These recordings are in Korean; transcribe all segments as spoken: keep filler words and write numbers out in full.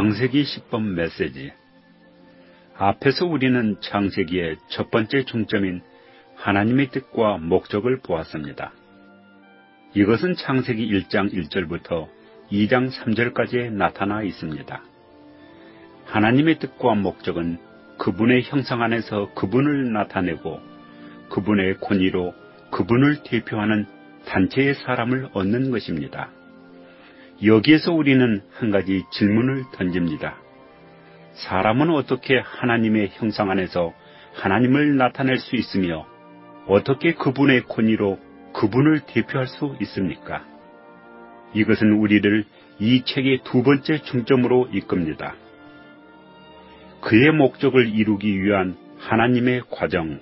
창세기 십 번 메시지. 앞에서 우리는 창세기의 첫 번째 중점인 하나님의 뜻과 목적을 보았습니다. 이것은 창세기 일 장 일 절부터 이 장 삼 절까지 나타나 있습니다. 하나님의 뜻과 목적은 그분의 형상 안에서 그분을 나타내고 그분의 권위로 그분을 대표하는 단체의 사람을 얻는 것입니다. 여기에서 우리는 한 가지 질문을 던집니다. 사람은 어떻게 하나님의 형상 안에서 하나님을 나타낼 수 있으며 어떻게 그분의 권위로 그분을 대표할 수 있습니까? 이것은 우리를 이 책의 두 번째 중점으로 이끕니다. 그의 목적을 이루기 위한 하나님의 과정.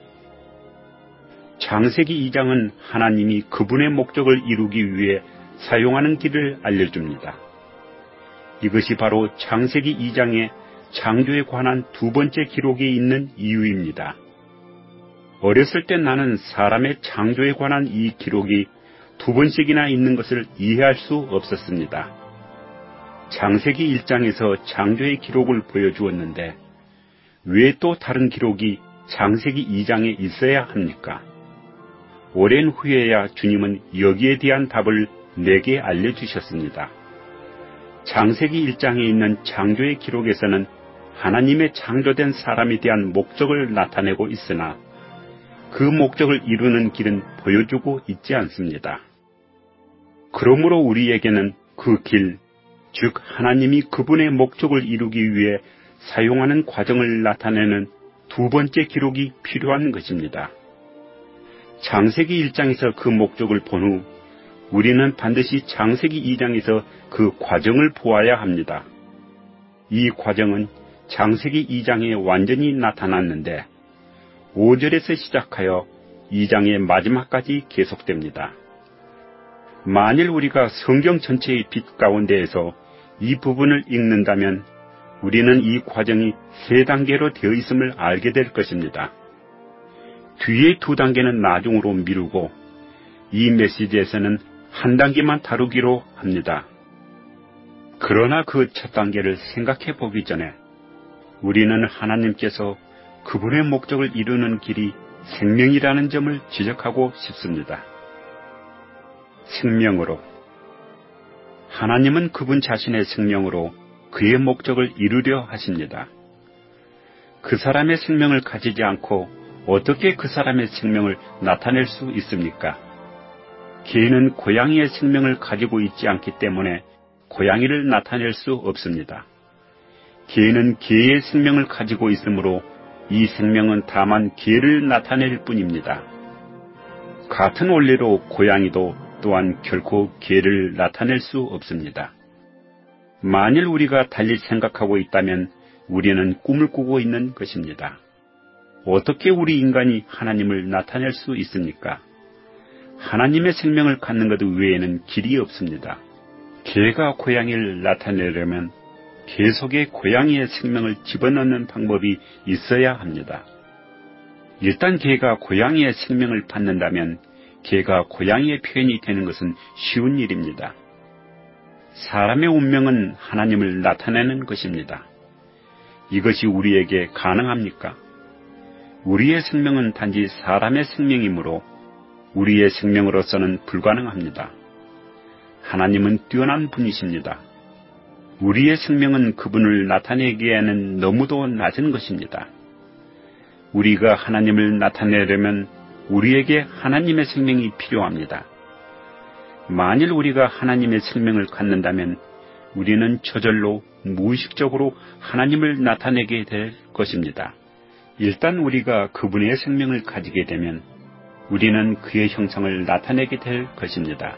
창세기 이 장은 하나님이 그분의 목적을 이루기 위해 사용하는 길을 알려줍니다. 이것이 바로 창세기 이 장의 창조에 관한 두 번째 기록이 있는 이유입니다. 어렸을 때 나는 사람의 창조에 관한 이 기록이 두 번씩이나 있는 것을 이해할 수 없었습니다. 창세기 일 장에서 창조의 기록을 보여주었는데 왜 또 다른 기록이 창세기 이 장에 있어야 합니까? 오랜 후에야 주님은 여기에 대한 답을 내게 알려주셨습니다. 창세기 일 장에 있는 창조의 기록에서는 하나님의 창조된 사람에 대한 목적을 나타내고 있으나 그 목적을 이루는 길은 보여주고 있지 않습니다. 그러므로 우리에게는 그 길, 즉 하나님이 그분의 목적을 이루기 위해 사용하는 과정을 나타내는 두 번째 기록이 필요한 것입니다. 창세기 일 장에서 그 목적을 본 후 우리는 반드시 창세기 이 장에서 그 과정을 보아야 합니다. 이 과정은 창세기 이 장에 완전히 나타났는데 오 절에서 시작하여 이 장의 마지막까지 계속됩니다. 만일 우리가 성경 전체의 빛 가운데에서 이 부분을 읽는다면 우리는 이 과정이 세 단계로 되어 있음을 알게 될 것입니다. 뒤의 두 단계는 나중으로 미루고 이 메시지에서는 한 단계만 다루기로 합니다. 그러나 그 첫 단계를 생각해 보기 전에 우리는 하나님께서 그분의 목적을 이루는 길이 생명이라는 점을 지적하고 싶습니다. 생명으로. 하나님은 그분 자신의 생명으로 그의 목적을 이루려 하십니다. 그 사람의 생명을 가지지 않고 어떻게 그 사람의 생명을 나타낼 수 있습니까? 개는 고양이의 생명을 가지고 있지 않기 때문에 고양이를 나타낼 수 없습니다. 개는 개의 생명을 가지고 있으므로 이 생명은 다만 개를 나타낼 뿐입니다. 같은 원리로 고양이도 또한 결코 개를 나타낼 수 없습니다. 만일 우리가 달리 생각하고 있다면 우리는 꿈을 꾸고 있는 것입니다. 어떻게 우리 인간이 하나님을 나타낼 수 있습니까? 하나님의 생명을 갖는 것 외에는 길이 없습니다. 개가 고양이를 나타내려면 개 속에 고양이의 생명을 집어넣는 방법이 있어야 합니다. 일단 개가 고양이의 생명을 받는다면 개가 고양이의 표현이 되는 것은 쉬운 일입니다. 사람의 운명은 하나님을 나타내는 것입니다. 이것이 우리에게 가능합니까? 우리의 생명은 단지 사람의 생명이므로 우리의 생명으로서는 불가능합니다. 하나님은 뛰어난 분이십니다. 우리의 생명은 그분을 나타내기에는 너무도 낮은 것입니다. 우리가 하나님을 나타내려면 우리에게 하나님의 생명이 필요합니다. 만일 우리가 하나님의 생명을 갖는다면 우리는 저절로 무의식적으로 하나님을 나타내게 될 것입니다. 일단 우리가 그분의 생명을 가지게 되면 우리는 그의 형상을 나타내게 될 것입니다.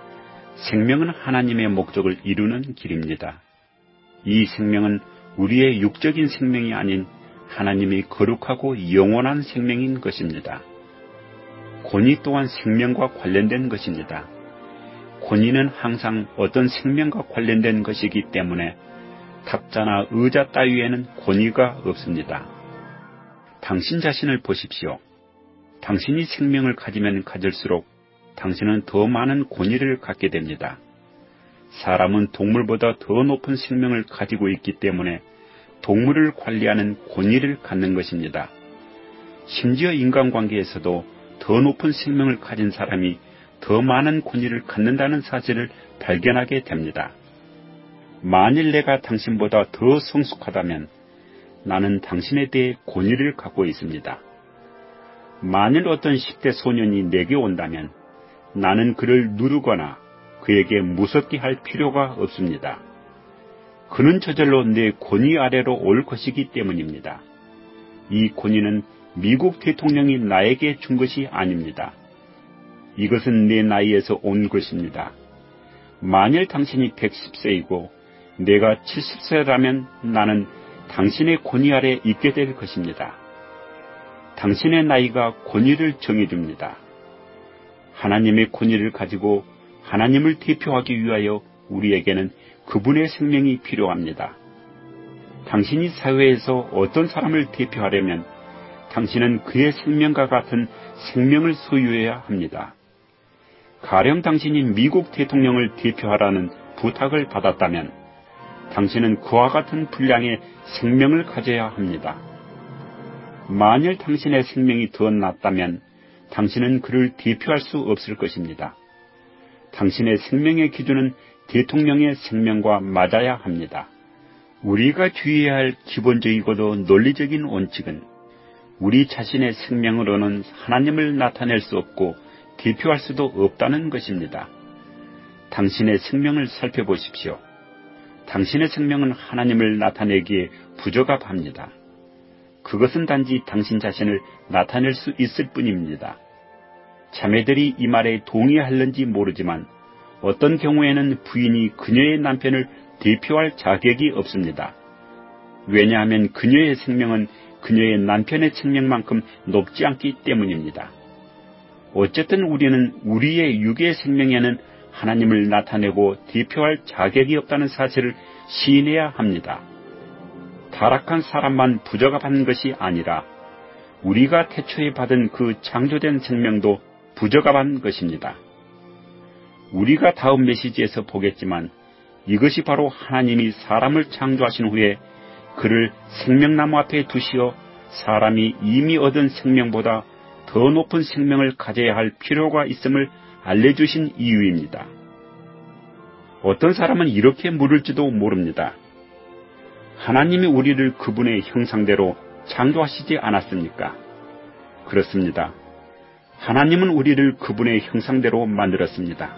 생명은 하나님의 목적을 이루는 길입니다. 이 생명은 우리의 육적인 생명이 아닌 하나님의 거룩하고 영원한 생명인 것입니다. 권위 또한 생명과 관련된 것입니다. 권위는 항상 어떤 생명과 관련된 것이기 때문에 탁자나 의자 따위에는 권위가 없습니다. 당신 자신을 보십시오. 당신이 생명을 가지면 가질수록 당신은 더 많은 권위를 갖게 됩니다. 사람은 동물보다 더 높은 생명을 가지고 있기 때문에 동물을 관리하는 권위를 갖는 것입니다. 심지어 인간관계에서도 더 높은 생명을 가진 사람이 더 많은 권위를 갖는다는 사실을 발견하게 됩니다. 만일 내가 당신보다 더 성숙하다면 나는 당신에 대해 권위를 갖고 있습니다. 만일 어떤 십 대 소년이 내게 온다면 나는 그를 누르거나 그에게 무섭게 할 필요가 없습니다. 그는 저절로 내 권위 아래로 올 것이기 때문입니다. 이 권위는 미국 대통령이 나에게 준 것이 아닙니다. 이것은 내 나이에서 온 것입니다. 만일 당신이 백십 세이고 내가 칠십 세라면 나는 당신의 권위 아래 있게 될 것입니다. 당신의 나이가 권위를 정해줍니다. 하나님의 권위를 가지고 하나님을 대표하기 위하여 우리에게는 그분의 생명이 필요합니다. 당신이 사회에서 어떤 사람을 대표하려면 당신은 그의 생명과 같은 생명을 소유해야 합니다. 가령 당신이 미국 대통령을 대표하라는 부탁을 받았다면 당신은 그와 같은 분량의 생명을 가져야 합니다. 만일 당신의 생명이 더 낮다면 당신은 그를 대표할 수 없을 것입니다. 당신의 생명의 기준은 대통령의 생명과 맞아야 합니다. 우리가 주의해야 할 기본적이고도 논리적인 원칙은 우리 자신의 생명으로는 하나님을 나타낼 수 없고 대표할 수도 없다는 것입니다. 당신의 생명을 살펴보십시오. 당신의 생명은 하나님을 나타내기에 부적합합니다. 그것은 단지 당신 자신을 나타낼 수 있을 뿐입니다. 자매들이 이 말에 동의할는지 모르지만 어떤 경우에는 부인이 그녀의 남편을 대표할 자격이 없습니다. 왜냐하면 그녀의 생명은 그녀의 남편의 생명만큼 높지 않기 때문입니다. 어쨌든 우리는 우리의 육의 생명에는 하나님을 나타내고 대표할 자격이 없다는 사실을 시인해야 합니다. 타락한 사람만 부적합한 것이 아니라 우리가 태초에 받은 그 창조된 생명도 부적합한 것입니다. 우리가 다음 메시지에서 보겠지만 이것이 바로 하나님이 사람을 창조하신 후에 그를 생명나무 앞에 두시어 사람이 이미 얻은 생명보다 더 높은 생명을 가져야 할 필요가 있음을 알려주신 이유입니다. 어떤 사람은 이렇게 물을지도 모릅니다. 하나님이 우리를 그분의 형상대로 창조하시지 않았습니까? 그렇습니다. 하나님은 우리를 그분의 형상대로 만들었습니다.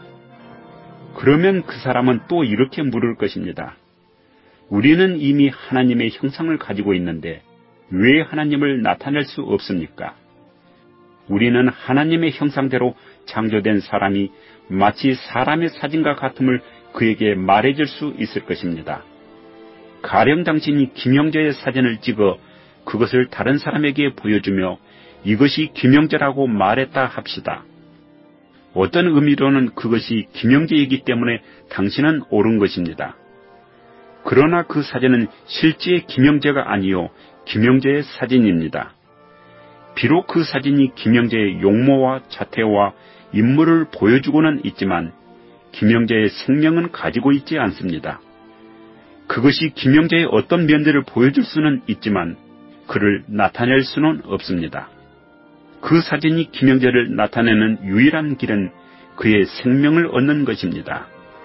그러면 그 사람은 또 이렇게 물을 것입니다. 우리는 이미 하나님의 형상을 가지고 있는데 왜 하나님을 나타낼 수 없습니까? 우리는 하나님의 형상대로 창조된 사람이 마치 사람의 사진과 같음을 그에게 말해줄 수 있을 것입니다. 가령 당신이 김영재의 사진을 찍어 그것을 다른 사람에게 보여주며 이것이 김영재라고 말했다 합시다. 어떤 의미로는 그것이 김영재이기 때문에 당신은 옳은 것입니다. 그러나 그 사진은 실제 김영재가 아니요 김영재의 사진입니다. 비록 그 사진이 김영재의 용모와 자태와 인물을 보여주고는 있지만 김영재의 생명은 가지고 있지 않습니다. 그것이 김영재의 어떤 면들을 보여줄 수는 있지만 그를 나타낼 수는 없습니다. 그 사진이 김영재를 나타내는 유일한 길은 그의 생명을 얻는 것입니다.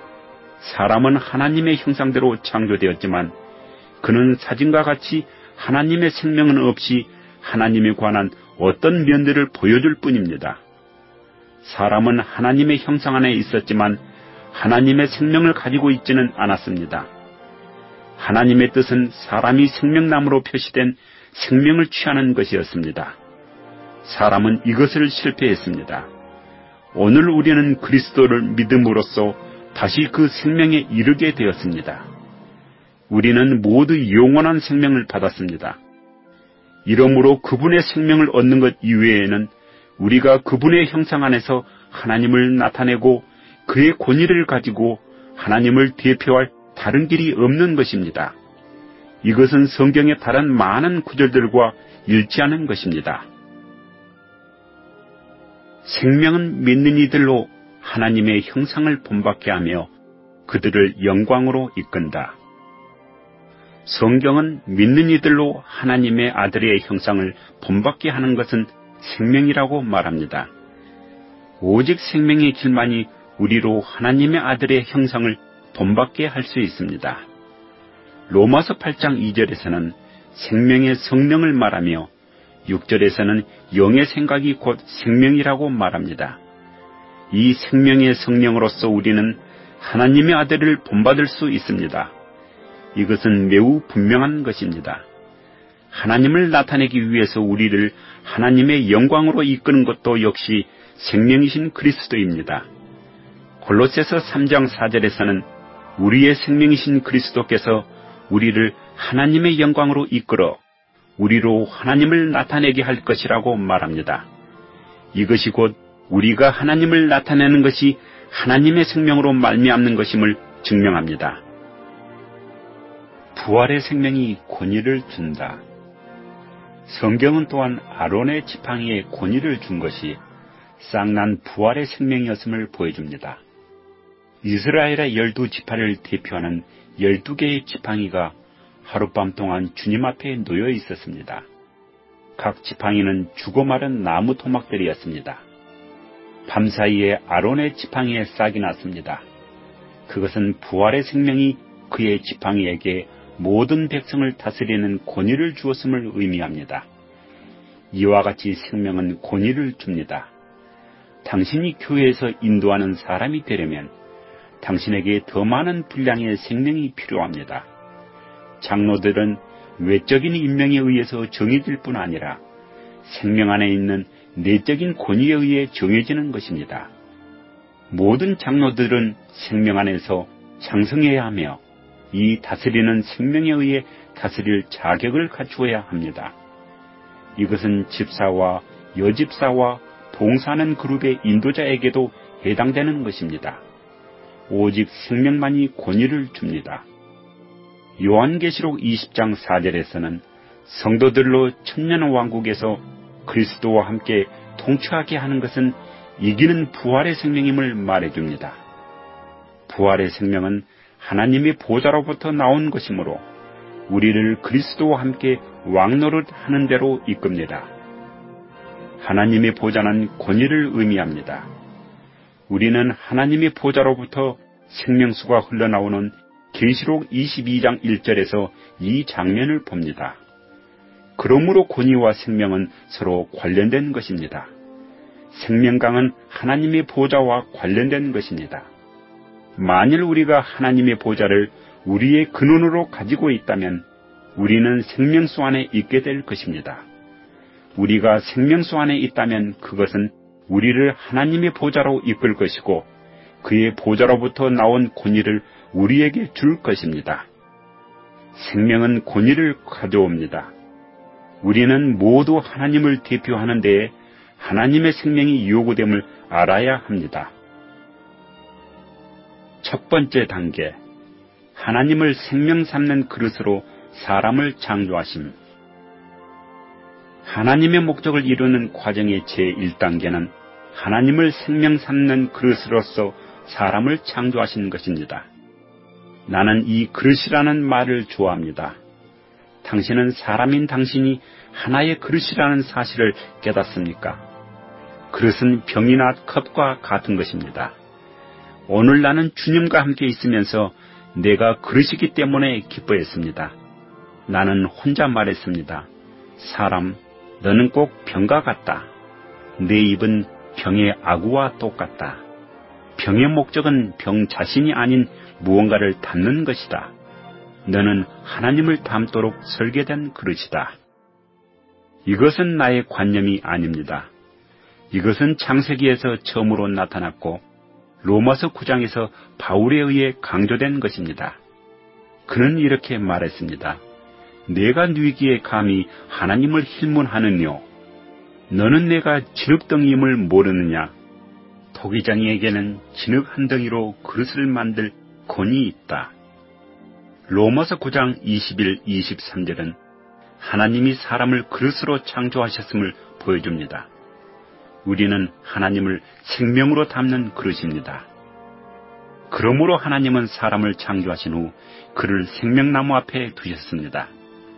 사람은 하나님의 형상대로 창조되었지만 그는 사진과 같이 하나님의 생명은 없이 하나님에 관한 어떤 면들을 보여줄 뿐입니다. 사람은 하나님의 형상 안에 있었지만 하나님의 생명을 가지고 있지는 않았습니다. 하나님의 뜻은 사람이 생명나무로 표시된 생명을 취하는 것이었습니다. 사람은 이것을 실패했습니다. 오늘 우리는 그리스도를 믿음으로써 다시 그 생명에 이르게 되었습니다. 우리는 모두 영원한 생명을 받았습니다. 이러므로 그분의 생명을 얻는 것 이외에는 우리가 그분의 형상 안에서 하나님을 나타내고 그의 권위를 가지고 하나님을 대표할 다른 길이 없는 것입니다. 이것은 성경의 다른 많은 구절들과 일치하는 것입니다. 생명은 믿는 이들로 하나님의 형상을 본받게 하며 그들을 영광으로 이끈다. 성경은 믿는 이들로 하나님의 아들의 형상을 본받게 하는 것은 생명이라고 말합니다. 오직 생명의 길만이 우리로 하나님의 아들의 형상을 본받게 할 수 있습니다. 로마서 팔 장 이 절에서는 생명의 성령을 말하며 육 절에서는 영의 생각이 곧 생명이라고 말합니다. 이 생명의 성령으로서 우리는 하나님의 아들을 본받을 수 있습니다. 이것은 매우 분명한 것입니다. 하나님을 나타내기 위해서 우리를 하나님의 영광으로 이끄는 것도 역시 생명이신 그리스도입니다. 골로새서 삼 장 사 절에서는 우리의 생명이신 그리스도께서 우리를 하나님의 영광으로 이끌어 우리로 하나님을 나타내게 할 것이라고 말합니다. 이것이 곧 우리가 하나님을 나타내는 것이 하나님의 생명으로 말미암는 것임을 증명합니다. 부활의 생명이 권위를 준다. 성경은 또한 아론의 지팡이에 권위를 준 것이 쌍난 부활의 생명이었음을 보여줍니다. 이스라엘의 열두 지파를 대표하는 열두 개의 지팡이가 하룻밤 동안 주님 앞에 놓여 있었습니다. 각 지팡이는 죽어 마른 나무 토막들이었습니다. 밤사이에 아론의 지팡이에 싹이 났습니다. 그것은 부활의 생명이 그의 지팡이에게 모든 백성을 다스리는 권위를 주었음을 의미합니다. 이와 같이 생명은 권위를 줍니다. 당신이 교회에서 인도하는 사람이 되려면 당신에게 더 많은 분량의 생명이 필요합니다. 장로들은 외적인 임명에 의해서 정해질 뿐 아니라 생명 안에 있는 내적인 권위에 의해 정해지는 것입니다. 모든 장로들은 생명 안에서 장성해야 하며 이 다스리는 생명에 의해 다스릴 자격을 갖추어야 합니다. 이것은 집사와 여집사와 봉사하는 그룹의 인도자에게도 해당되는 것입니다. 오직 생명만이 권위를 줍니다. 요한계시록 이십 장 사 절에서는 성도들로 천년왕국에서 그리스도와 함께 통치하게 하는 것은 이기는 부활의 생명임을 말해줍니다. 부활의 생명은 하나님의 보좌로부터 나온 것이므로 우리를 그리스도와 함께 왕노릇 하는 대로 이끕니다. 하나님의 보좌는 권위를 의미합니다. 우리는 하나님의 보좌로부터 생명수가 흘러나오는 계시록 이십이 장 일 절에서 이 장면을 봅니다. 그러므로 권위와 생명은 서로 관련된 것입니다. 생명강은 하나님의 보좌와 관련된 것입니다. 만일 우리가 하나님의 보좌를 우리의 근원으로 가지고 있다면 우리는 생명수 안에 있게 될 것입니다. 우리가 생명수 안에 있다면 그것은 우리를 하나님의 보좌로 이끌 것이고 그의 보좌로부터 나온 권위를 우리에게 줄 것입니다. 생명은 권위를 가져옵니다. 우리는 모두 하나님을 대표하는 데에 하나님의 생명이 요구됨을 알아야 합니다. 첫 번째 단계, 하나님을 생명 삼는 그릇으로 사람을 창조하심. 하나님의 목적을 이루는 과정의 제일 단계는 하나님을 생명 삼는 그릇으로서 사람을 창조하신 것입니다. 나는 이 그릇이라는 말을 좋아합니다. 당신은 사람인 당신이 하나의 그릇이라는 사실을 깨닫습니까? 그릇은 병이나 컵과 같은 것입니다. 오늘 나는 주님과 함께 있으면서 내가 그릇이기 때문에 기뻐했습니다. 나는 혼자 말했습니다. 사람, 너는 꼭 병과 같다. 내 입은 병의 아구와 똑같다. 병의 목적은 병 자신이 아닌 무언가를 담는 것이다. 너는 하나님을 담도록 설계된 그릇이다. 이것은 나의 관념이 아닙니다. 이것은 창세기에서 처음으로 나타났고 로마서 구 장에서 바울에 의해 강조된 것입니다. 그는 이렇게 말했습니다. 내가 뉘기에 감히 하나님을 힐문하느뇨. 너는 내가 진흙덩이임을 모르느냐. 토기장이에게는 진흙 한 덩이로 그릇을 만들 권위 있다. 로마서 구 장 이십일, 이십삼 절은 하나님이 사람을 그릇으로 창조하셨음을 보여줍니다. 우리는 하나님을 생명으로 담는 그릇입니다. 그러므로 하나님은 사람을 창조하신 후 그를 생명나무 앞에 두셨습니다.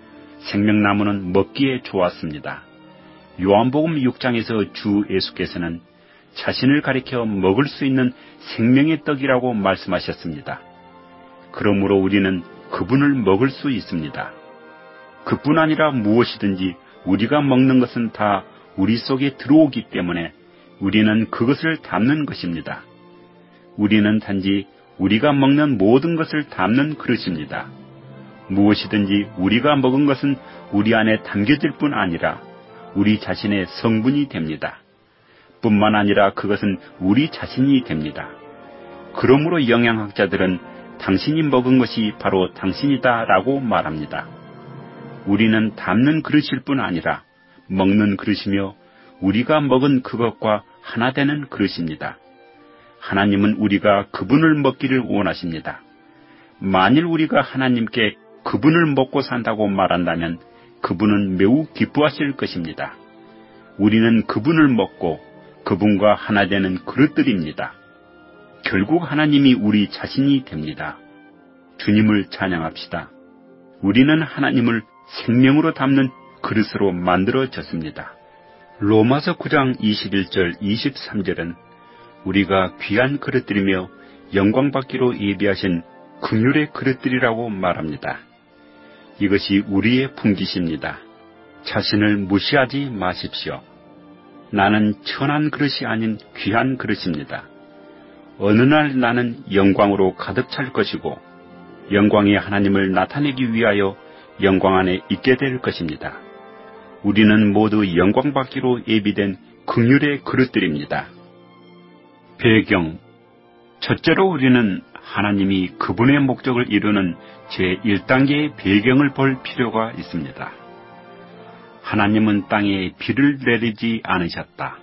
생명나무는 먹기에 좋았습니다. 요한복음 육 장에서 주 예수께서는 자신을 가리켜 먹을 수 있는 생명의 떡이라고 말씀하셨습니다. 그러므로 우리는 그분을 먹을 수 있습니다. 그뿐 아니라 무엇이든지 우리가 먹는 것은 다 우리 속에 들어오기 때문에 우리는 그것을 담는 것입니다. 우리는 단지 우리가 먹는 모든 것을 담는 그릇입니다. 무엇이든지 우리가 먹은 것은 우리 안에 담겨질 뿐 아니라 우리 자신의 성분이 됩니다. 뿐만 아니라 그것은 우리 자신이 됩니다. 그러므로 영양학자들은 당신이 먹은 것이 바로 당신이다 라고 말합니다. 우리는 담는 그릇일 뿐 아니라 먹는 그릇이며 우리가 먹은 그것과 하나 되는 그릇입니다. 하나님은 우리가 그분을 먹기를 원하십니다. 만일 우리가 하나님께 그분을 먹고 산다고 말한다면 그분은 매우 기뻐하실 것입니다. 우리는 그분을 먹고 그분과 하나 되는 그릇들입니다. 결국 하나님이 우리 자신이 됩니다. 주님을 찬양합시다. 우리는 하나님을 생명으로 담는 그릇으로 만들어졌습니다. 로마서 구 장 이십일 절 이십삼 절은 우리가 귀한 그릇들이며 영광받기로 예비하신 긍휼의 그릇들이라고 말합니다. 이것이 우리의 풍기십니다. 자신을 무시하지 마십시오. 나는 천한 그릇이 아닌 귀한 그릇입니다. 어느 날 나는 영광으로 가득 찰 것이고 영광의 하나님을 나타내기 위하여 영광 안에 있게 될 것입니다. 우리는 모두 영광받기로 예비된 긍휼의 그릇들입니다. 배경. 첫째로 우리는 하나님이 그분의 목적을 이루는 제일 단계의 배경을 볼 필요가 있습니다. 하나님은 땅에 비를 내리지 않으셨다.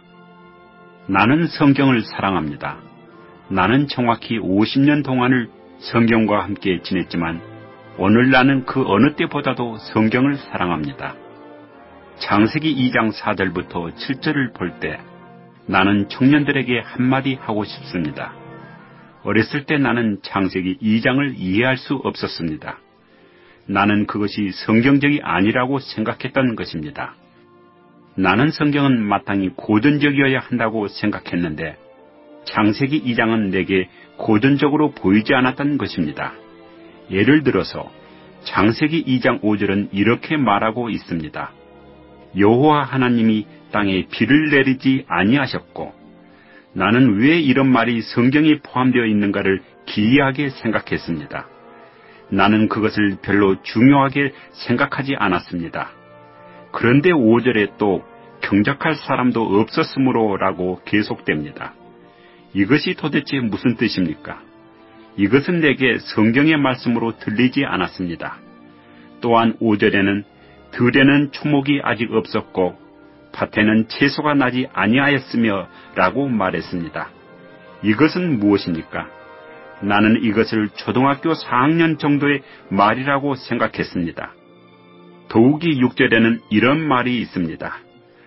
나는 성경을 사랑합니다. 나는 정확히 오십 년 동안을 성경과 함께 지냈지만 오늘 나는 그 어느 때보다도 성경을 사랑합니다. 창세기 이 장 사 절부터 칠 절을 볼 때 나는 청년들에게 한마디 하고 싶습니다. 어렸을 때 나는 창세기 이 장을 이해할 수 없었습니다. 나는 그것이 성경적이 아니라고 생각했던 것입니다. 나는 성경은 마땅히 고전적이어야 한다고 생각했는데 창세기 이 장은 내게 고전적으로 보이지 않았던 것입니다. 예를 들어서 창세기 이 장 오 절은 이렇게 말하고 있습니다. 여호와 하나님이 땅에 비를 내리지 아니하셨고, 나는 왜 이런 말이 성경에 포함되어 있는가를 기이하게 생각했습니다. 나는 그것을 별로 중요하게 생각하지 않았습니다. 그런데 오 절에 또 경작할 사람도 없었으므로 라고 계속됩니다. 이것이 도대체 무슨 뜻입니까? 이것은 내게 성경의 말씀으로 들리지 않았습니다. 또한 오 절에는 들에는 초목이 아직 없었고 밭에는 채소가 나지 아니하였으며 라고 말했습니다. 이것은 무엇입니까? 나는 이것을 초등학교 사 학년 정도의 말이라고 생각했습니다. 더욱이 육 절에는 이런 말이 있습니다.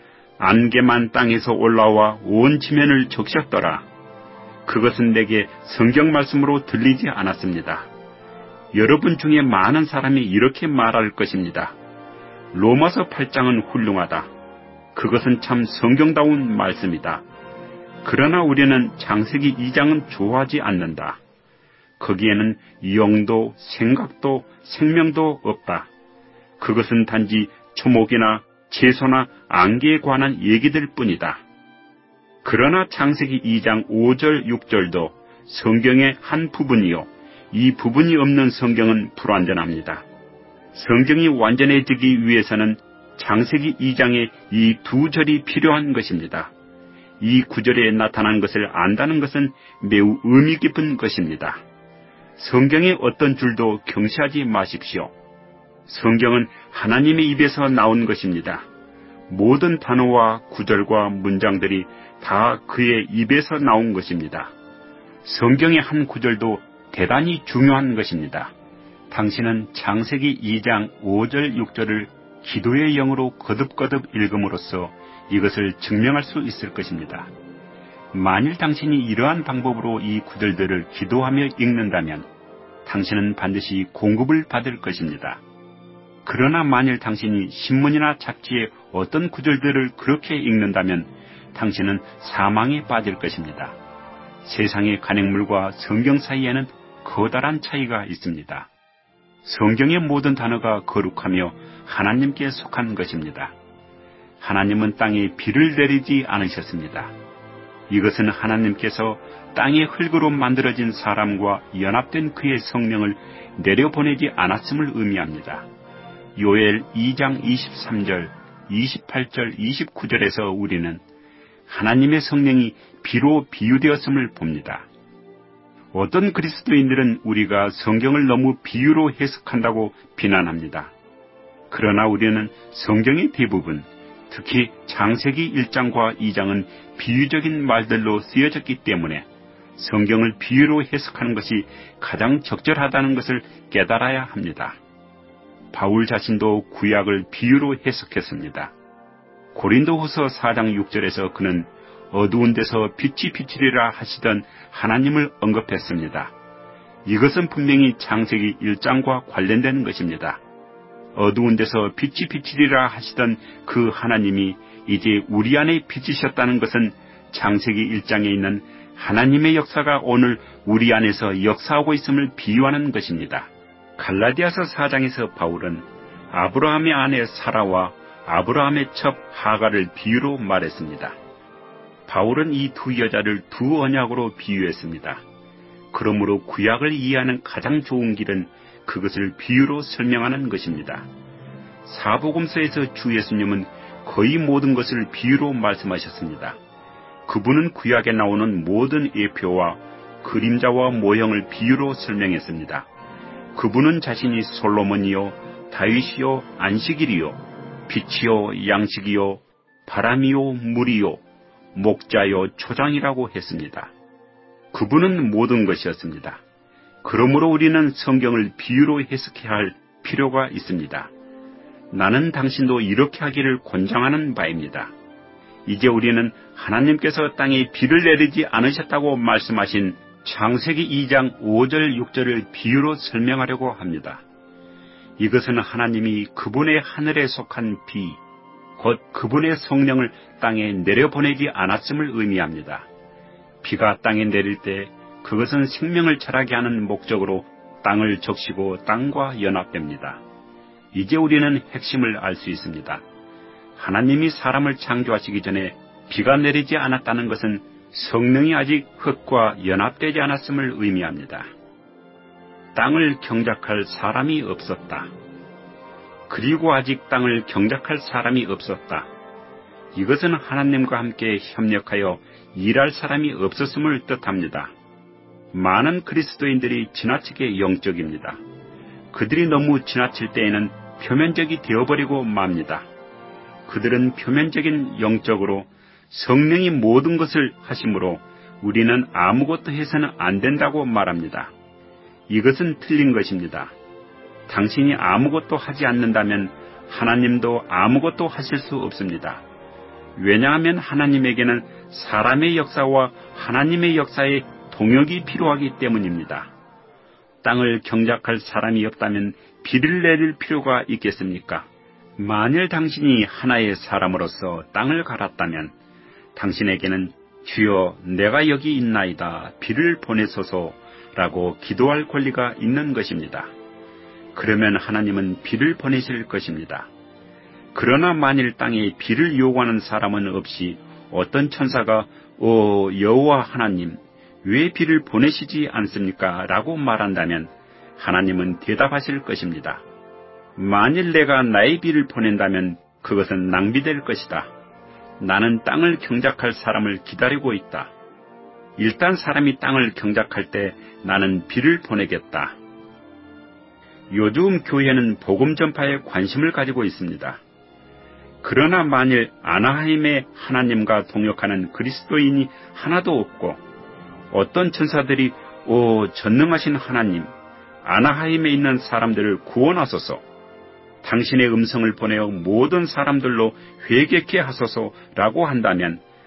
안개만 땅에서 올라와 온 지면을 적셨더라. 그것은 내게 성경 말씀으로 들리지 않았습니다. 여러분 중에 많은 사람이 이렇게 말할 것입니다. 로마서 팔 장은 훌륭하다. 그것은 참 성경다운 말씀이다. 그러나 우리는 창세기 이 장은 좋아하지 않는다. 거기에는 영도, 생각도, 생명도 없다. 그것은 단지 초목이나 채소나 안개에 관한 얘기들 뿐이다. 그러나 창세기 이 장 오 절, 육 절도 성경의 한 부분이요. 이 부분이 없는 성경은 불완전합니다. 성경이 완전해지기 위해서는 창세기 이 장의 이 두 절이 필요한 것입니다. 이 구절에 나타난 것을 안다는 것은 매우 의미 깊은 것입니다. 성경의 어떤 줄도 경시하지 마십시오. 성경은 하나님의 입에서 나온 것입니다. 모든 단어와 구절과 문장들이 다 그의 입에서 나온 것입니다. 성경의 한 구절도 대단히 중요한 것입니다. 당신은 창세기 이 장 오 절, 육 절을 기도의 영으로 거듭거듭 읽음으로써 이것을 증명할 수 있을 것입니다. 만일 당신이 이러한 방법으로 이 구절들을 기도하며 읽는다면 당신은 반드시 공급을 받을 것입니다. 그러나 만일 당신이 신문이나 잡지에 어떤 구절들을 그렇게 읽는다면 당신은 사망에 빠질 것입니다. 세상의 간행물과 성경 사이에는 커다란 차이가 있습니다. 성경의 모든 단어가 거룩하며 하나님께 속한 것입니다. 하나님은 땅에 비를 내리지 않으셨습니다. 이것은 하나님께서 땅의 흙으로 만들어진 사람과 연합된 그의 성령을 내려보내지 않았음을 의미합니다. 요엘 이 장 이십삼 절, 이십팔 절, 이십구 절에서 우리는 하나님의 성령이 비로 비유되었음을 봅니다. 어떤 그리스도인들은 우리가 성경을 너무 비유로 해석한다고 비난합니다. 그러나 우리는 성경의 대부분, 특히 창세기 일 장과 이 장은 비유적인 말들로 쓰여졌기 때문에 성경을 비유로 해석하는 것이 가장 적절하다는 것을 깨달아야 합니다. 바울 자신도 구약을 비유로 해석했습니다. 고린도후서 사 장 육 절에서 그는 어두운 데서 빛이 비치리라 하시던 하나님을 언급했습니다. 이것은 분명히 창세기 일 장과 관련된 것입니다. 어두운 데서 빛이 비치리라 하시던 그 하나님이 이제 우리 안에 비치셨다는 것은 창세기 일 장에 있는 하나님의 역사가 오늘 우리 안에서 역사하고 있음을 비유하는 것입니다. 갈라디아서 사 장에서 바울은 아브라함의 아내 사라와 아브라함의 첩 하가를 비유로 말했습니다. 바울은 이 두 여자를 두 언약으로 비유했습니다. 그러므로 구약을 이해하는 가장 좋은 길은 그것을 비유로 설명하는 것입니다. 사복음서에서 주 예수님은 거의 모든 것을 비유로 말씀하셨습니다. 그분은 구약에 나오는 모든 예표와 그림자와 모형을 비유로 설명했습니다. 그분은 자신이 솔로몬이요, 다윗이요, 안식일이요, 빛이요, 양식이요, 바람이요, 물이요, 목자요, 초장이라고 했습니다. 그분은 모든 것이었습니다. 그러므로 우리는 성경을 비유로 해석해야 할 필요가 있습니다. 나는 당신도 이렇게 하기를 권장하는 바입니다. 이제 우리는 하나님께서 땅에 비를 내리지 않으셨다고 말씀하신 창세기 이 장 오 절 육 절을 비유로 설명하려고 합니다. 이것은 하나님이 그분의 하늘에 속한 비, 곧 그분의 성령을 땅에 내려보내지 않았음을 의미합니다. 비가 땅에 내릴 때 그것은 생명을 자라게 하는 목적으로 땅을 적시고 땅과 연합됩니다. 이제 우리는 핵심을 알 수 있습니다. 하나님이 사람을 창조하시기 전에 비가 내리지 않았다는 것은 성령이 아직 흙과 연합되지 않았음을 의미합니다. 땅을 경작할 사람이 없었다. 그리고 아직 땅을 경작할 사람이 없었다. 이것은 하나님과 함께 협력하여 일할 사람이 없었음을 뜻합니다. 많은 그리스도인들이 지나치게 영적입니다. 그들이 너무 지나칠 때에는 표면적이 되어버리고 맙니다. 그들은 표면적인 영적으로 성령이 모든 것을 하심으로 우리는 아무것도 해서는 안 된다고 말합니다. 이것은 틀린 것입니다. 당신이 아무것도 하지 않는다면 하나님도 아무것도 하실 수 없습니다. 왜냐하면 하나님에게는 사람의 역사와 하나님의 역사의 동역이 필요하기 때문입니다. 땅을 경작할 사람이 없다면 비를 내릴 필요가 있겠습니까? 만일 당신이 하나의 사람으로서 땅을 갈았다면 당신에게는 주여 내가 여기 있나이다 비를 보내소서라고 기도할 권리가 있는 것입니다. 그러면 하나님은 비를 보내실 것입니다. 그러나 만일 땅에 비를 요구하는 사람은 없이 어떤 천사가 오 여호와 하나님 왜 비를 보내시지 않습니까? 라고 말한다면 하나님은 대답하실 것입니다. 만일 내가 나의 비를 보낸다면 그것은 낭비될 것이다. 나는 땅을 경작할 사람을 기다리고 있다. 일단 사람이 땅을 경작할 때 나는 비를 보내겠다. 요즘 교회는 복음 전파에 관심을 가지고 있습니다. 그러나 만일 아나하임의 하나님과 동역하는 그리스도인이 하나도 없고 어떤 천사들이 오 전능하신 하나님 아나하임에 있는 사람들을 구원하소서 당신의 음성을 보내어 모든 사람들로 회개케 하소서라고 한다면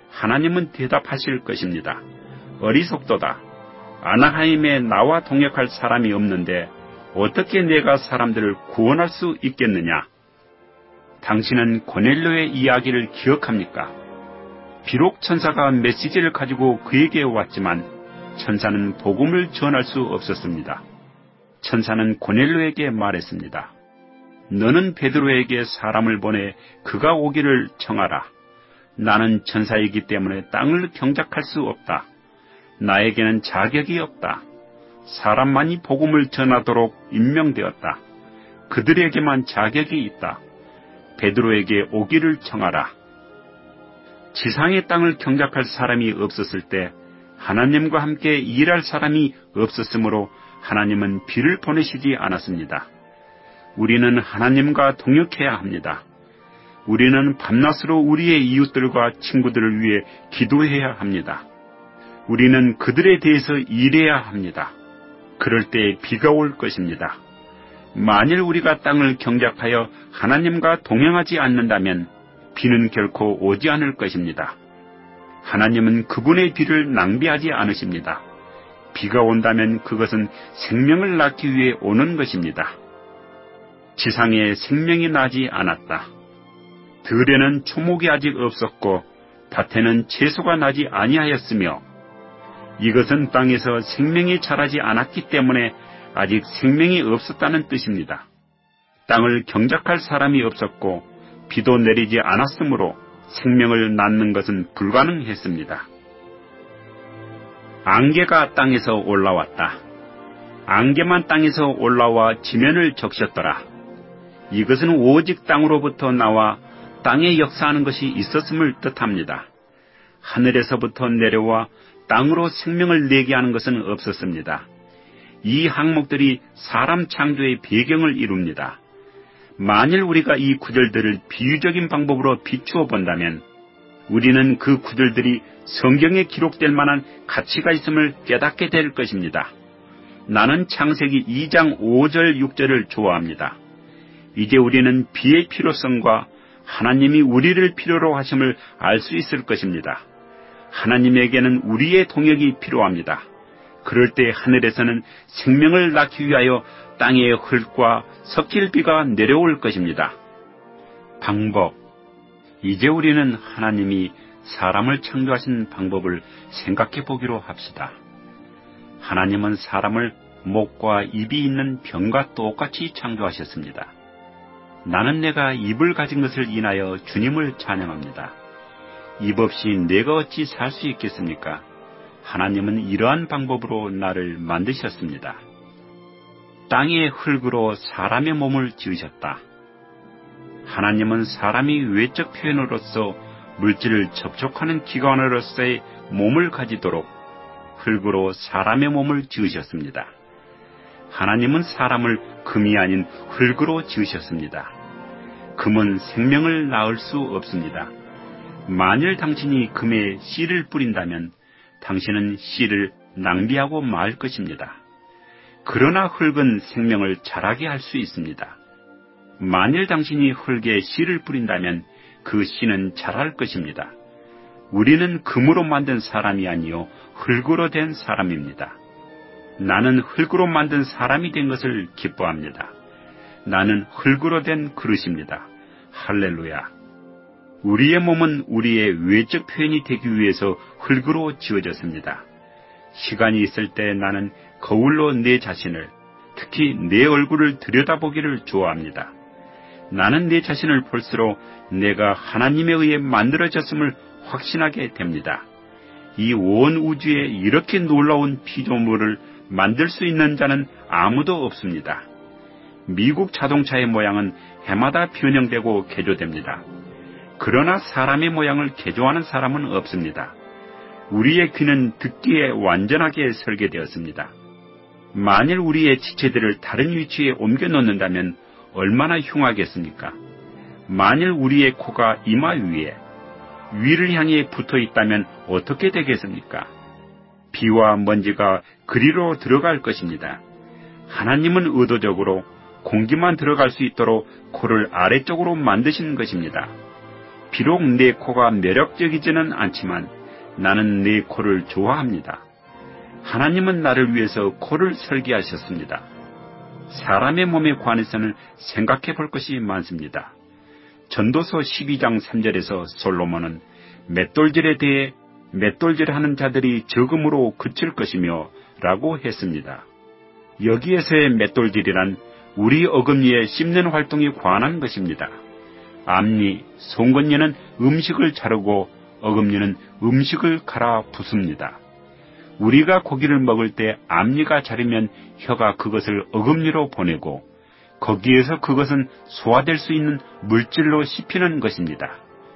하나님은 대답하실 것입니다. 어리석도다. 아나하임에 나와 동역할 사람이 없는데 어떻게 내가 사람들을 구원할 수 있겠느냐? 당신은 고넬료의 이야기를 기억합니까? 비록 천사가 메시지를 가지고 그에게 왔지만 천사는 복음을 전할 수 없었습니다. 천사는 고넬료에게 말했습니다. 너는 베드로에게 사람을 보내 그가 오기를 청하라. 나는 천사이기 때문에 땅을 경작할 수 없다. 나에게는 자격이 없다. 사람만이 복음을 전하도록 임명되었다. 그들에게만 자격이 있다. 베드로에게 오기를 청하라. 지상의 땅을 경작할 사람이 없었을 때 하나님과 함께 일할 사람이 없었으므로 하나님은 비를 보내시지 않았습니다. 우리는 하나님과 동역해야 합니다. 우리는 밤낮으로 우리의 이웃들과 친구들을 위해 기도해야 합니다. 우리는 그들에 대해서 일해야 합니다. 그럴 때 비가 올 것입니다. 만일 우리가 땅을 경작하여 하나님과 동행하지 않는다면 비는 결코 오지 않을 것입니다. 하나님은 그분의 비를 낭비하지 않으십니다. 비가 온다면 그것은 생명을 낳기 위해 오는 것입니다. 지상에 생명이 나지 않았다. 들에는 초목이 아직 없었고 밭에는 채소가 나지 아니하였으며 이것은 땅에서 생명이 자라지 않았기 때문에 아직 생명이 없었다는 뜻입니다. 땅을 경작할 사람이 없었고 비도 내리지 않았으므로 생명을 낳는 것은 불가능했습니다. 안개가 땅에서 올라왔다. 안개만 땅에서 올라와 지면을 적셨더라. 이것은 오직 땅으로부터 나와 땅에 역사하는 것이 있었음을 뜻합니다. 하늘에서부터 내려와 땅으로 생명을 내게 하는 것은 없었습니다. 이 항목들이 사람 창조의 배경을 이룹니다. 만일 우리가 이 구절들을 비유적인 방법으로 비추어 본다면 우리는 그 구절들이 성경에 기록될 만한 가치가 있음을 깨닫게 될 것입니다. 나는 창세기 이 장 오 절 육 절을 좋아합니다. 이제 우리는 비의 필요성과 하나님이 우리를 필요로 하심을 알 수 있을 것입니다. 하나님에게는 우리의 동역이 필요합니다. 그럴 때 하늘에서는 생명을 낳기 위하여 땅의 흙과 섞일 비가 내려올 것입니다. 방법. 이제 우리는 하나님이 사람을 창조하신 방법을 생각해 보기로 합시다. 하나님은 사람을 목과 입이 있는 병과 똑같이 창조하셨습니다. 나는 내가 입을 가진 것을 인하여 주님을 찬양합니다. 입 없이 내가 어찌 살 수 있겠습니까? 하나님은 이러한 방법으로 나를 만드셨습니다. 땅의 흙으로 사람의 몸을 지으셨다. 하나님은 사람이 외적 표현으로서 물질을 접촉하는 기관으로서의 몸을 가지도록 흙으로 사람의 몸을 지으셨습니다. 하나님은 사람을 금이 아닌 흙으로 지으셨습니다. 금은 생명을 낳을 수 없습니다. 만일 당신이 금에 씨를 뿌린다면 당신은 씨를 낭비하고 말 것입니다. 그러나 흙은 생명을 자라게 할 수 있습니다. 만일 당신이 흙에 씨를 뿌린다면 그 씨는 자랄 것입니다. 우리는 금으로 만든 사람이 아니요 흙으로 된 사람입니다. 나는 흙으로 만든 사람이 된 것을 기뻐합니다. 나는 흙으로 된 그릇입니다. 할렐루야. 우리의 몸은 우리의 외적 표현이 되기 위해서 흙으로 지어졌습니다. 시간이 있을 때 나는 거울로 내 자신을, 특히 내 얼굴을 들여다보기를 좋아합니다. 나는 내 자신을 볼수록 내가 하나님에 의해 만들어졌음을 확신하게 됩니다. 이 온 우주에 이렇게 놀라운 피조물을 만들 수 있는 자는 아무도 없습니다. 미국 자동차의 모양은 해마다 변형되고 개조됩니다. 그러나 사람의 모양을 개조하는 사람은 없습니다. 우리의 귀는 듣기에 완전하게 설계되었습니다. 만일 우리의 지체들을 다른 위치에 옮겨 놓는다면 얼마나 흉하겠습니까? 만일 우리의 코가 이마 위에, 위를 향해 붙어 있다면 어떻게 되겠습니까? 비와 먼지가 그리로 들어갈 것입니다. 하나님은 의도적으로 공기만 들어갈 수 있도록 코를 아래쪽으로 만드신 것입니다. 비록 내 코가 매력적이지는 않지만 나는 내 코를 좋아합니다. 하나님은 나를 위해서 코를 설계하셨습니다. 사람의 몸에 관해서는 생각해 볼 것이 많습니다. 전도서 십이 장 삼 절에서 솔로몬은 맷돌질에 대해 맷돌질하는 자들이 적음으로 그칠 것이며 라고 했습니다. 여기에서의 맷돌질이란 우리 어금니에 씹는 활동에 관한 것입니다. 앞니, 송곳니는 음식을 자르고 어금니는 음식을 갈아 붓습니다. 우리가 고기를 먹을 때 앞니가 자르면 혀가 그것을 어금니로 보내고 거기에서 그것은 소화될 수 있는 물질로 씹히는 것입니다.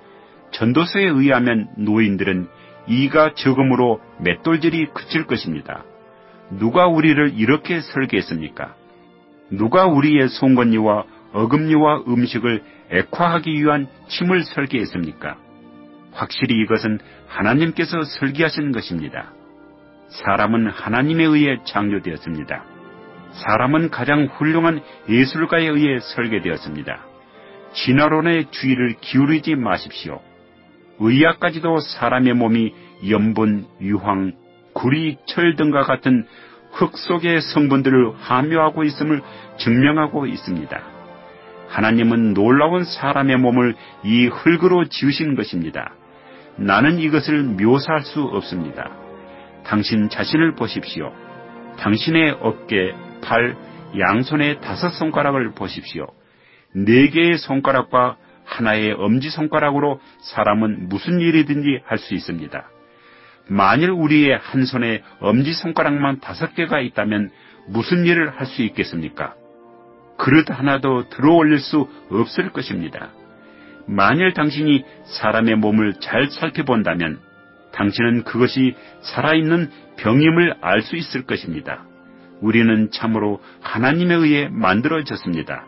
전도서에 의하면 노인들은 이가 적음으로 맷돌질이 그칠 것입니다. 누가 우리를 이렇게 설계했습니까? 누가 우리의 송곳니와 어금니와 음식을 액화하기 위한 침을 설계했습니까? 확실히 이것은 하나님께서 설계하신 것입니다. 사람은 하나님에 의해 창조되었습니다. 사람은 가장 훌륭한 예술가에 의해 설계되었습니다. 진화론의 주의를 기울이지 마십시오. 의학까지도 사람의 몸이 염분, 유황, 구리, 철 등과 같은 흙 속의 성분들을 함유하고 있음을 증명하고 있습니다. 하나님은 놀라운 사람의 몸을 이 흙으로 지으신 것입니다. 나는 이것을 묘사할 수 없습니다. 당신 자신을 보십시오. 당신의 어깨, 팔, 양손의 다섯 손가락을 보십시오. 네 개의 손가락과 하나의 엄지손가락으로 사람은 무슨 일이든지 할 수 있습니다. 만일 우리의 한 손에 엄지손가락만 다섯 개가 있다면 무슨 일을 할 수 있겠습니까? 그릇 하나도 들어올릴 수 없을 것입니다. 만일 당신이 사람의 몸을 잘 살펴본다면 당신은 그것이 살아있는 병임을 알 수 있을 것입니다. 우리는 참으로 하나님에 의해 만들어졌습니다.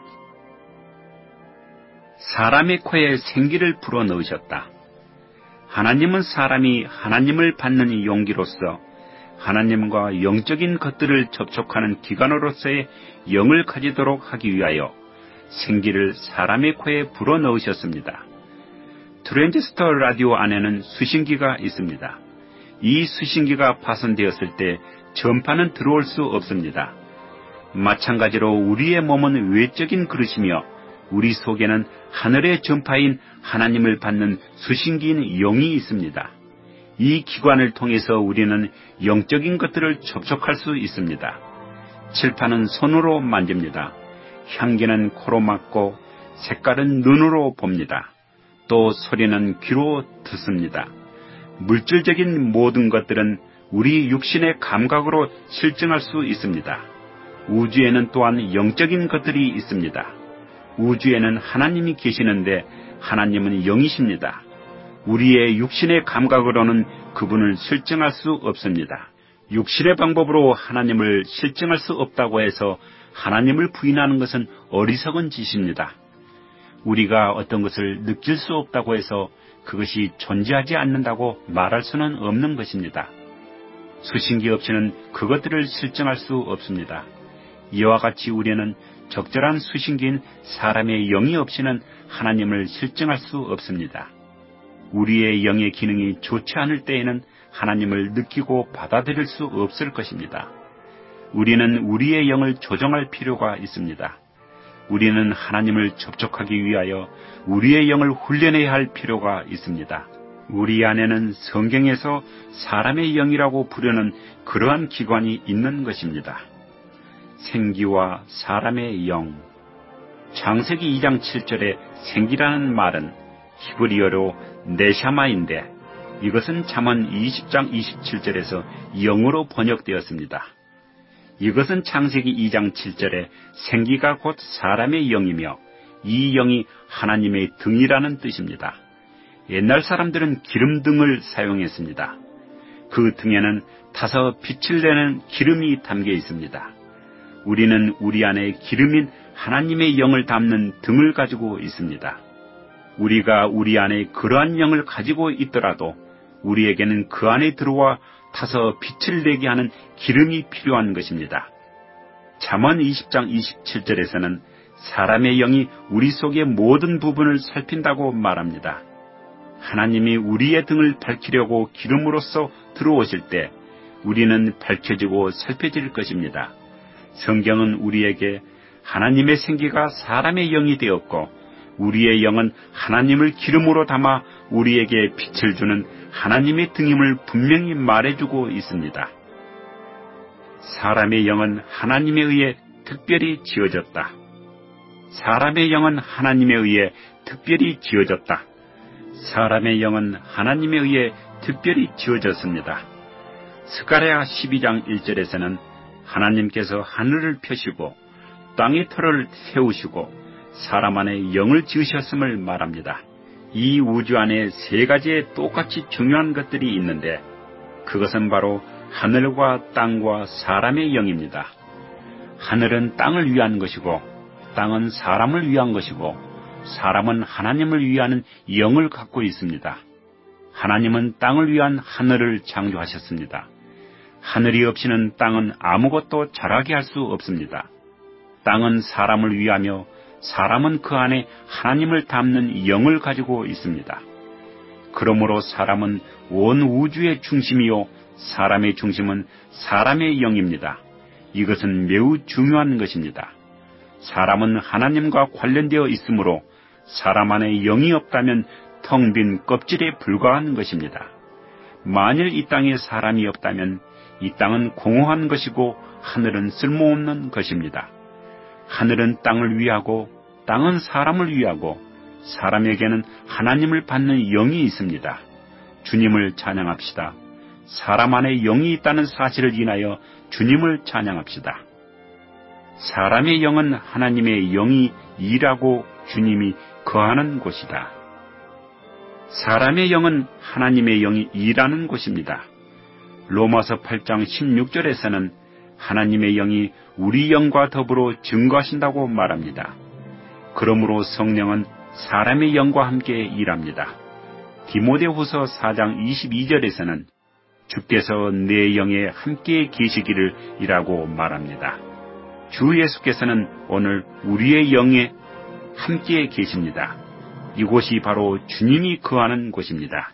사람의 코에 생기를 불어넣으셨다. 하나님은 사람이 하나님을 받는 용기로서 하나님과 영적인 것들을 접촉하는 기관으로서의 영을 가지도록 하기 위하여 생기를 사람의 코에 불어넣으셨습니다. 트랜지스터 라디오 안에는 수신기가 있습니다. 이 수신기가 파손되었을 때 전파는 들어올 수 없습니다. 마찬가지로 우리의 몸은 외적인 그릇이며 우리 속에는 하늘의 전파인 하나님을 받는 수신기인 영이 있습니다. 이 기관을 통해서 우리는 영적인 것들을 접촉할 수 있습니다. 칠판은 손으로 만집니다. 향기는 코로 맡고 색깔은 눈으로 봅니다. 또 소리는 귀로 듣습니다. 물질적인 모든 것들은 우리 육신의 감각으로 실증할 수 있습니다. 우주에는 또한 영적인 것들이 있습니다. 우주에는 하나님이 계시는데 하나님은 영이십니다. 우리의 육신의 감각으로는 그분을 실증할 수 없습니다. 육신의 방법으로 하나님을 실증할 수 없다고 해서 하나님을 부인하는 것은 어리석은 짓입니다. 우리가 어떤 것을 느낄 수 없다고 해서 그것이 존재하지 않는다고 말할 수는 없는 것입니다. 수신기 없이는 그것들을 실증할 수 없습니다. 이와 같이 우리는 적절한 수신기인 사람의 영이 없이는 하나님을 실증할 수 없습니다. 우리의 영의 기능이 좋지 않을 때에는 하나님을 느끼고 받아들일 수 없을 것입니다. 우리는 우리의 영을 조정할 필요가 있습니다. 우리는 하나님을 접촉하기 위하여 우리의 영을 훈련해야 할 필요가 있습니다. 우리 안에는 성경에서 사람의 영이라고 부르는 그러한 기관이 있는 것입니다. 생기와 사람의 영. 창세기 이 장 칠 절에 생기라는 말은 히브리어로 네샤마인데 이것은 잠언 이십 장 이십칠 절에서 영으로 번역되었습니다. 이것은 창세기 이 장 칠 절에 생기가 곧 사람의 영이며 이 영이 하나님의 등이라는 뜻입니다. 옛날 사람들은 기름등을 사용했습니다. 그 등에는 타서 빛을 내는 기름이 담겨 있습니다. 우리는 우리 안에 기름인 하나님의 영을 담는 등을 가지고 있습니다. 우리가 우리 안에 그러한 영을 가지고 있더라도 우리에게는 그 안에 들어와 타서 빛을 내게 하는 기름이 필요한 것입니다. 잠언 이십 장 이십칠 절에서는 사람의 영이 우리 속의 모든 부분을 살핀다고 말합니다. 하나님이 우리의 등을 밝히려고 기름으로써 들어오실 때 우리는 밝혀지고 살펴질 것입니다. 성경은 우리에게 하나님의 생기가 사람의 영이 되었고 우리의 영은 하나님을 기름으로 담아 우리에게 빛을 주는 하나님의 등임을 분명히 말해주고 있습니다. 사람의 영은 하나님에 의해 특별히 지어졌다. 사람의 영은 하나님에 의해 특별히 지어졌다. 사람의 영은 하나님에 의해 특별히 지어졌습니다. 스가랴 십이 장 일 절에서는 하나님께서 하늘을 펴시고 땅의 터를 세우시고 사람 안에 영을 지으셨음을 말합니다. 이 우주 안에 세 가지의 똑같이 중요한 것들이 있는데 그것은 바로 하늘과 땅과 사람의 영입니다. 하늘은 땅을 위한 것이고 땅은 사람을 위한 것이고 사람은 하나님을 위하는 영을 갖고 있습니다. 하나님은 땅을 위한 하늘을 창조하셨습니다. 하늘이 없이는 땅은 아무것도 자라게 할 수 없습니다. 땅은 사람을 위하며 사람은 그 안에 하나님을 담는 영을 가지고 있습니다. 그러므로 사람은 온 우주의 중심이요 사람의 중심은 사람의 영입니다. 이것은 매우 중요한 것입니다. 사람은 하나님과 관련되어 있으므로 사람 안에 영이 없다면 텅 빈 껍질에 불과한 것입니다. 만일 이 땅에 사람이 없다면 이 땅은 공허한 것이고 하늘은 쓸모없는 것입니다. 하늘은 땅을 위하고 땅은 사람을 위하고 사람에게는 하나님을 받는 영이 있습니다. 주님을 찬양합시다. 사람 안에 영이 있다는 사실을 인하여 주님을 찬양합시다. 사람의 영은 하나님의 영이 일하고 주님이 거하는 곳이다. 사람의 영은 하나님의 영이 일하는 곳입니다. 로마서 팔 장 십육 절에서는 하나님의 영이 우리 영과 더불어 증거하신다고 말합니다. 그러므로 성령은 사람의 영과 함께 일합니다. 디모데후서 사 장 이십이 절에서는 주께서 내 영에 함께 계시기를 이라고 말합니다. 주 예수께서는 오늘 우리의 영에 함께 계십니다. 이곳이 바로 주님이 거하는 곳입니다.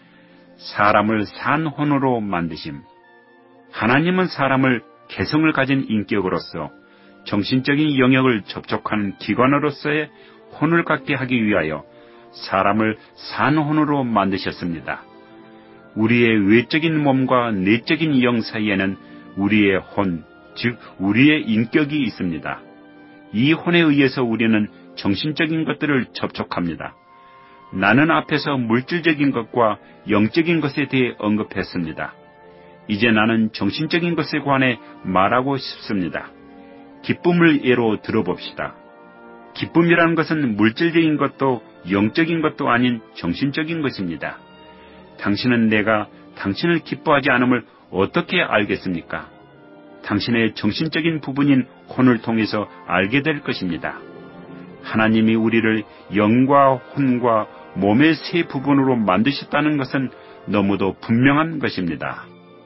사람을 산혼으로 만드심. 하나님은 사람을 개성을 가진 인격으로서 정신적인 영역을 접촉하는 기관으로서의 혼을 갖게 하기 위하여 사람을 산혼으로 만드셨습니다. 우리의 외적인 몸과 내적인 영 사이에는 우리의 혼, 즉 우리의 인격이 있습니다. 이 혼에 의해서 우리는 정신적인 것들을 접촉합니다. 나는 앞에서 물질적인 것과 영적인 것에 대해 언급했습니다. 이제 나는 정신적인 것에 관해 말하고 싶습니다. 기쁨을 예로 들어봅시다. 기쁨이라는 것은 물질적인 것도 영적인 것도 아닌 정신적인 것입니다. 당신은 내가 당신을 기뻐하지 않음을 어떻게 알겠습니까? 당신의 정신적인 부분인 혼을 통해서 알게 될 것입니다. 하나님이 우리를 영과 혼과 몸의 세 부분으로 만드셨다는 것은 너무도 분명한 것입니다.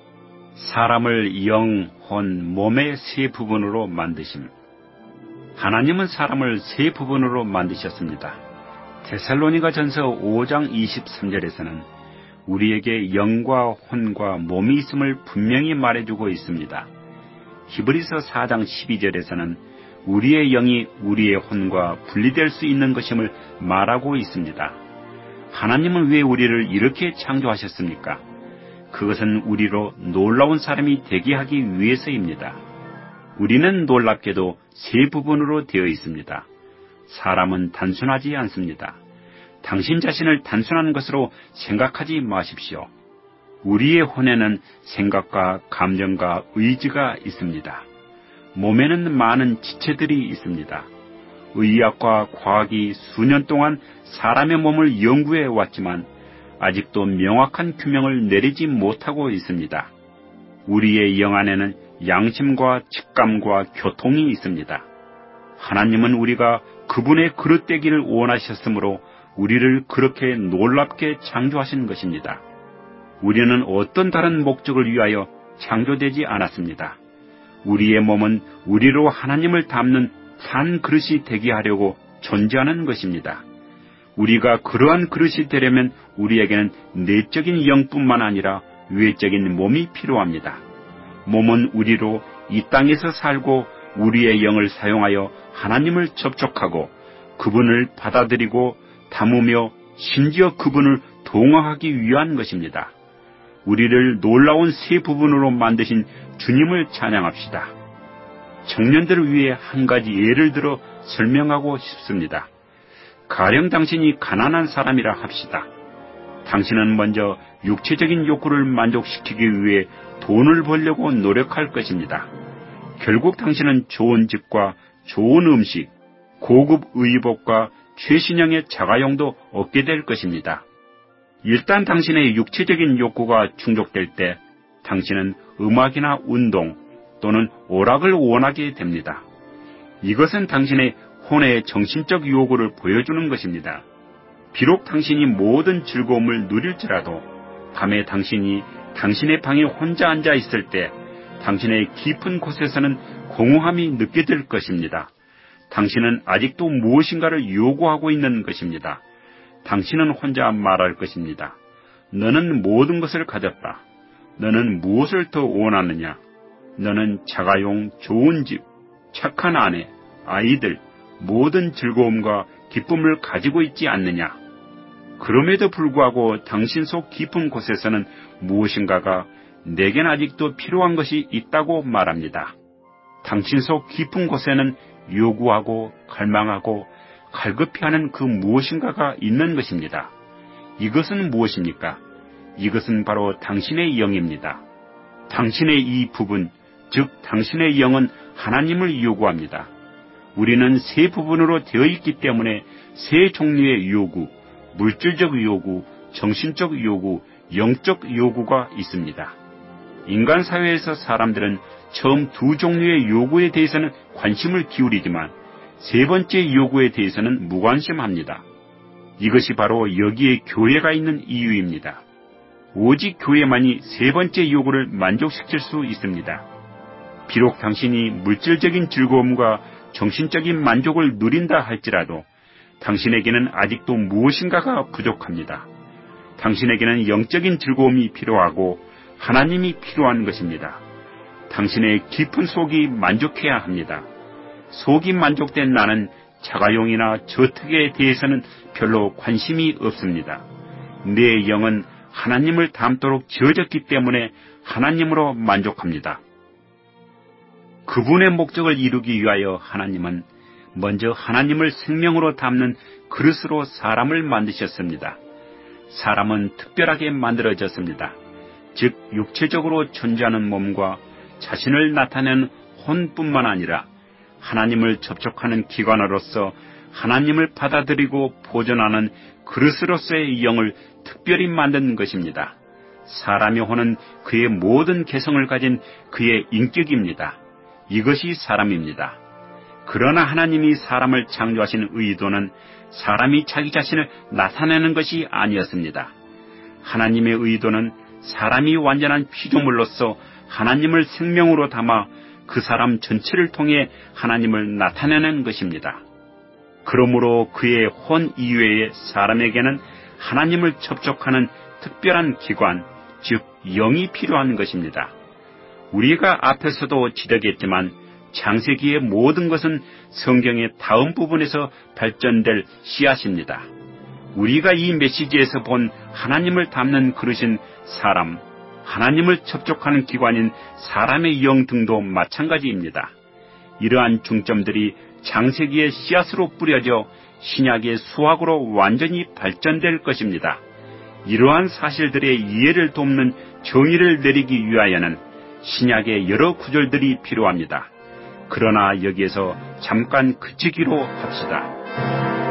사람을 영, 혼, 몸의 세 부분으로 만드심. 하나님은 사람을 세 부분으로 만드셨습니다. 데살로니가 전서 오 장 이십삼 절에서는 우리에게 영과 혼과 몸이 있음을 분명히 말해주고 있습니다. 히브리서 사 장 십이 절에서는 우리의 영이 우리의 혼과 분리될 수 있는 것임을 말하고 있습니다. 하나님은 왜 우리를 이렇게 창조하셨습니까? 그것은 우리로 놀라운 사람이 되게 하기 위해서입니다. 우리는 놀랍게도 세 부분으로 되어 있습니다. 사람은 단순하지 않습니다. 당신 자신을 단순한 것으로 생각하지 마십시오. 우리의 혼에는 생각과 감정과 의지가 있습니다. 몸에는 많은 지체들이 있습니다. 의학과 과학이 수년 동안 사람의 몸을 연구해 왔지만 아직도 명확한 규명을 내리지 못하고 있습니다. 우리의 영 안에는 양심과 직감과 교통이 있습니다. 하나님은 우리가 그분의 그릇 되기를 원하셨으므로 우리를 그렇게 놀랍게 창조하신 것입니다. 우리는 어떤 다른 목적을 위하여 창조되지 않았습니다. 우리의 몸은 우리로 하나님을 담는 산 그릇이 되게 하려고 존재하는 것입니다. 우리가 그러한 그릇이 되려면 우리에게는 내적인 영뿐만 아니라 외적인 몸이 필요합니다. 몸은 우리로 이 땅에서 살고 우리의 영을 사용하여 하나님을 접촉하고 그분을 받아들이고 담으며 심지어 그분을 동화하기 위한 것입니다. 우리를 놀라운 세 부분으로 만드신 주님을 찬양합시다. 청년들을 위해 한 가지 예를 들어 설명하고 싶습니다. 가령 당신이 가난한 사람이라 합시다. 당신은 먼저 육체적인 욕구를 만족시키기 위해 돈을 벌려고 노력할 것입니다. 결국 당신은 좋은 집과 좋은 음식, 고급 의복과 최신형의 자가용도 얻게 될 것입니다. 일단 당신의 육체적인 욕구가 충족될 때 당신은 음악이나 운동 또는 오락을 원하게 됩니다. 이것은 당신의 혼의 정신적 요구를 보여주는 것입니다. 비록 당신이 모든 즐거움을 누릴지라도 밤에 당신이 당신의 방에 혼자 앉아 있을 때 당신의 깊은 곳에서는 공허함이 느껴질 것입니다. 당신은 아직도 무엇인가를 요구하고 있는 것입니다. 당신은 혼자 말할 것입니다. 너는 모든 것을 가졌다. 너는 무엇을 더 원하느냐? 너는 자가용, 좋은 집, 착한 아내, 아이들, 모든 즐거움과 기쁨을 가지고 있지 않느냐? 그럼에도 불구하고 당신 속 깊은 곳에서는 무엇인가가 내겐 아직도 필요한 것이 있다고 말합니다. 당신 속 깊은 곳에는 요구하고 갈망하고 갈급해하는 그 무엇인가가 있는 것입니다. 이것은 무엇입니까? 이것은 바로 당신의 영입니다. 당신의 이 부분, 즉 당신의 영은 하나님을 요구합니다. 우리는 세 부분으로 되어 있기 때문에 세 종류의 요구, 물질적 요구, 정신적 요구, 영적 요구가 있습니다. 인간 사회에서 사람들은 처음 두 종류의 요구에 대해서는 관심을 기울이지만 세 번째 요구에 대해서는 무관심합니다. 이것이 바로 여기에 교회가 있는 이유입니다. 오직 교회만이 세 번째 요구를 만족시킬 수 있습니다. 비록 당신이 물질적인 즐거움과 정신적인 만족을 누린다 할지라도 당신에게는 아직도 무엇인가가 부족합니다. 당신에게는 영적인 즐거움이 필요하고 하나님이 필요한 것입니다. 당신의 깊은 속이 만족해야 합니다. 속이 만족된 나는 자가용이나 저택에 대해서는 별로 관심이 없습니다. 내 영은 하나님을 닮도록 지어졌기 때문에 하나님으로 만족합니다. 그분의 목적을 이루기 위하여 하나님은 먼저 하나님을 생명으로 담는 그릇으로 사람을 만드셨습니다. 사람은 특별하게 만들어졌습니다. 즉 육체적으로 존재하는 몸과 자신을 나타내는 혼뿐만 아니라 하나님을 접촉하는 기관으로서 하나님을 받아들이고 보존하는 그릇으로서의 영을 특별히 만든 것입니다. 사람의 혼은 그의 모든 개성을 가진 그의 인격입니다. 이것이 사람입니다. 그러나 하나님이 사람을 창조하신 의도는 사람이 자기 자신을 나타내는 것이 아니었습니다. 하나님의 의도는 사람이 완전한 피조물로서 하나님을 생명으로 담아 그 사람 전체를 통해 하나님을 나타내는 것입니다. 그러므로 그의 혼 이외에 사람에게는 하나님을 접촉하는 특별한 기관, 즉 영이 필요한 것입니다. 우리가 앞에서도 지적했지만 창세기의 모든 것은 성경의 다음 부분에서 발전될 씨앗입니다. 우리가 이 메시지에서 본 하나님을 담는 그릇인 사람, 하나님을 접촉하는 기관인 사람의 영 등도 마찬가지입니다. 이러한 중점들이 창세기의 씨앗으로 뿌려져 신약의 수학으로 완전히 발전될 것입니다. 이러한 사실들의 이해를 돕는 정의를 내리기 위하여는 신약의 여러 구절들이 필요합니다. 그러나 여기에서 잠깐 그치기로 합시다.